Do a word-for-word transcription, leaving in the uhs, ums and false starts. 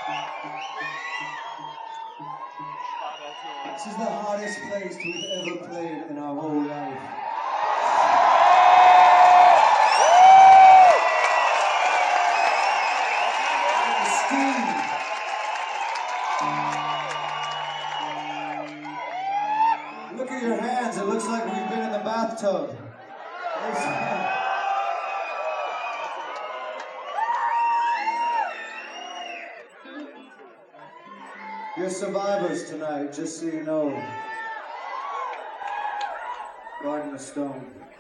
This is the hardest place we've ever played in our whole life. The steam. Look at your hands, it looks like we've been in the bathtub. You're survivors tonight, just so you know. Garden of Stone.